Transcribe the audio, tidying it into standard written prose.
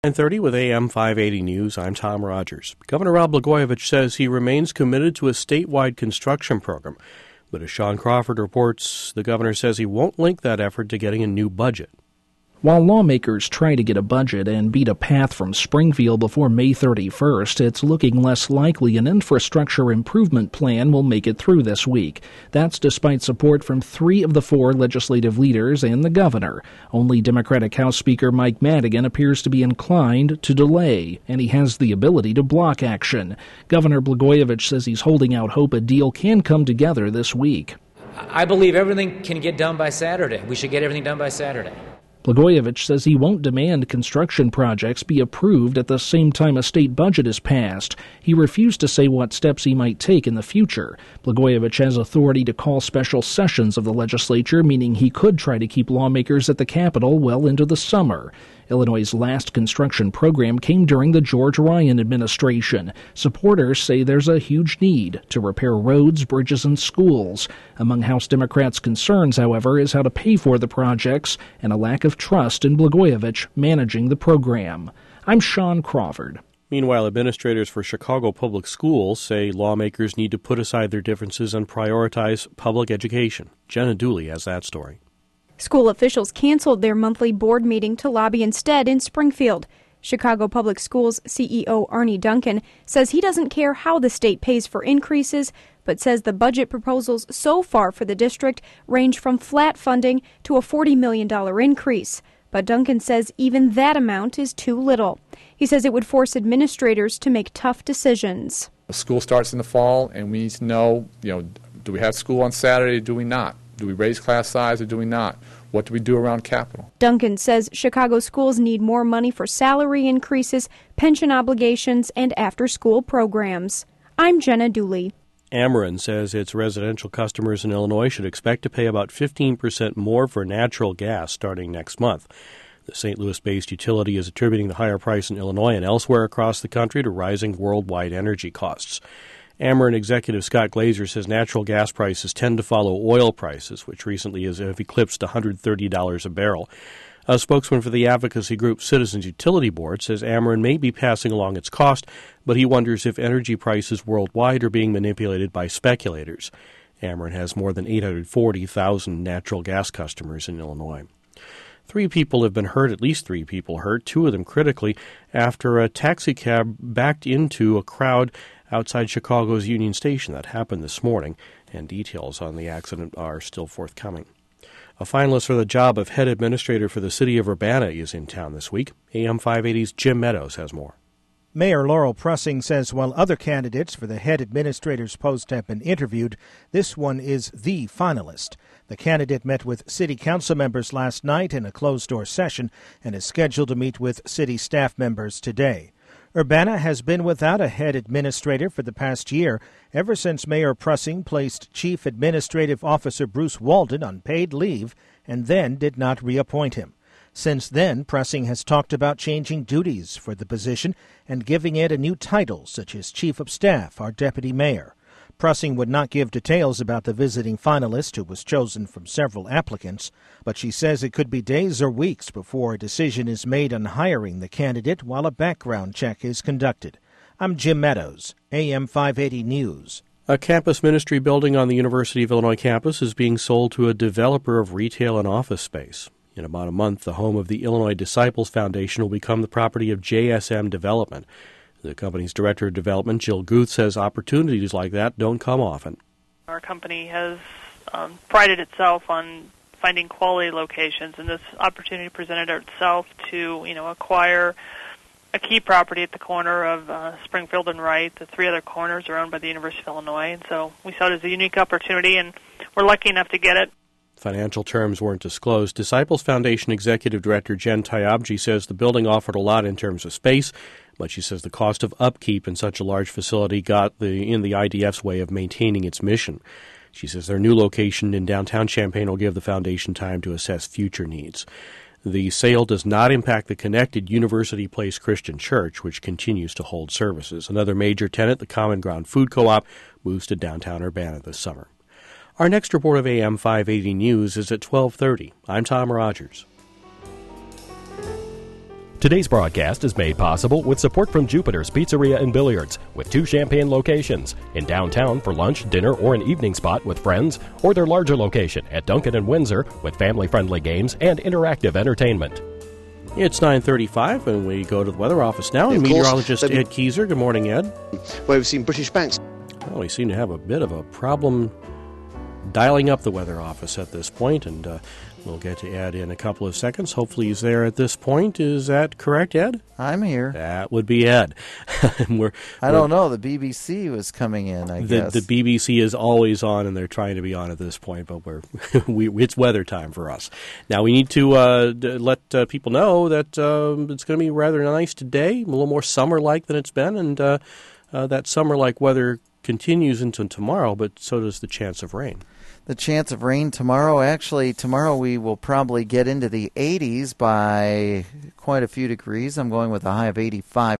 9:30 with AM 580 News. I'm Tom Rogers. Governor Rod Blagojevich says he remains committed to a statewide construction program. But as Sean Crawford reports, the governor says he won't link that effort to getting a new budget. While lawmakers try to get a budget and beat a path from Springfield before May 31st, it's looking less likely an infrastructure improvement plan will make it through this week. That's despite support from 3 of the 4 legislative leaders and the governor. Only Democratic House Speaker Mike Madigan appears to be inclined to delay, and he has the ability to block action. Governor Blagojevich says he's holding out hope a deal can come together this week. I believe everything can get done by Saturday. We should get everything done by Saturday. Blagojevich says he won't demand construction projects be approved at the same time a state budget is passed. He refused to say what steps he might take in the future. Blagojevich has authority to call special sessions of the legislature, meaning he could try to keep lawmakers at the Capitol well into the summer. Illinois' last construction program came during the George Ryan administration. Supporters say there's a huge need to repair roads, bridges, and schools. Among House Democrats' concerns, however, is how to pay for the projects and a lack of trust in Blagojevich managing the program. I'm Sean Crawford. Meanwhile, administrators for Chicago Public Schools say lawmakers need to put aside their differences and prioritize public education. Jenna Dooley has that story. School officials canceled their monthly board meeting to lobby instead in Springfield. Chicago Public Schools CEO Arne Duncan says he doesn't care how the state pays for increases, but says the budget proposals so far for the district range from flat funding to a $40 million increase. But Duncan says even that amount is too little. He says it would force administrators to make tough decisions. School starts in the fall, and we need to know, do we have school on Saturday or do we not? Do we raise class size or do we not? What do we do around Capitol? Duncan says Chicago schools need more money for salary increases, pension obligations, and after-school programs. I'm Jenna Dooley. Ameren says its residential customers in Illinois should expect to pay about 15% more for natural gas starting next month. The St. Louis-based utility is attributing the higher price in Illinois and elsewhere across the country to rising worldwide energy costs. Ameren executive Scott Glazer says natural gas prices tend to follow oil prices, which recently have eclipsed $130 a barrel. A spokesman for the advocacy group Citizens Utility Board says Ameren may be passing along its cost, but he wonders if energy prices worldwide are being manipulated by speculators. Ameren has more than 840,000 natural gas customers in Illinois. 3 people have been hurt, at least 3 people hurt, 2 of them critically, after a taxicab backed into a crowd outside Chicago's Union Station. That happened this morning, and details on the accident are still forthcoming. A finalist for the job of head administrator for the city of Urbana is in town this week. AM 580's Jim Meadows has more. Mayor Laurel Pressing says while other candidates for the head administrator's post have been interviewed, this one is the finalist. The candidate met with city council members last night in a closed-door session and is scheduled to meet with city staff members today. Urbana has been without a head administrator for the past year, ever since Mayor Pressing placed Chief Administrative Officer Bruce Walden on paid leave and then did not reappoint him. Since then, Pressing has talked about changing duties for the position and giving it a new title, such as Chief of Staff or Deputy Mayor. Pressing would not give details about the visiting finalist, who was chosen from several applicants, but she says it could be days or weeks before a decision is made on hiring the candidate while a background check is conducted. I'm Jim Meadows, AM 580 News. A campus ministry building on the University of Illinois campus is being sold to a developer of retail and office space. In about a month, the home of the Illinois Disciples Foundation will become the property of JSM Development. The company's director of development, Jill Guth, says opportunities like that don't come often. Our company has prided itself on finding quality locations, and this opportunity presented itself to, acquire a key property at the corner of Springfield and Wright. The 3 other corners are owned by the University of Illinois, and so we saw it as a unique opportunity, and we're lucky enough to get it. Financial terms weren't disclosed. Disciples Foundation Executive Director Jen Tyabji says the building offered a lot in terms of space, but she says the cost of upkeep in such a large facility got in the IDF's way of maintaining its mission. She says their new location in downtown Champaign will give the foundation time to assess future needs. The sale does not impact the connected University Place Christian Church, which continues to hold services. Another major tenant, the Common Ground Food Co-op, moves to downtown Urbana this summer. Our next report of AM 580 News is at 12:30. I'm Tom Rogers. Today's broadcast is made possible with support from Jupiter's Pizzeria and Billiards, with 2 Champaign locations, in downtown for lunch, dinner, or an evening spot with friends, or their larger location at Duncan and Windsor with family-friendly games and interactive entertainment. It's 9:35, and we go to the weather office now. And meteorologist Ed Keyser. Good morning, Ed. Where we've seen British banks. Well, we seem to have a bit of a problem dialing up the weather office at this point, and we'll get to Ed in a couple of seconds. Hopefully he's there at this point. Is that correct, Ed? I'm here. That would be Ed. I don't know. The BBC was coming in, I guess. The BBC is always on, and they're trying to be on at this point, but it's weather time for us. Now, we need to let people know that it's going to be rather nice today, a little more summer-like than it's been, and that summer-like weather continues into tomorrow, but so does the chance of rain. The chance of rain tomorrow. Actually, tomorrow we will probably get into the 80s by quite a few degrees. I'm going with a high of 85.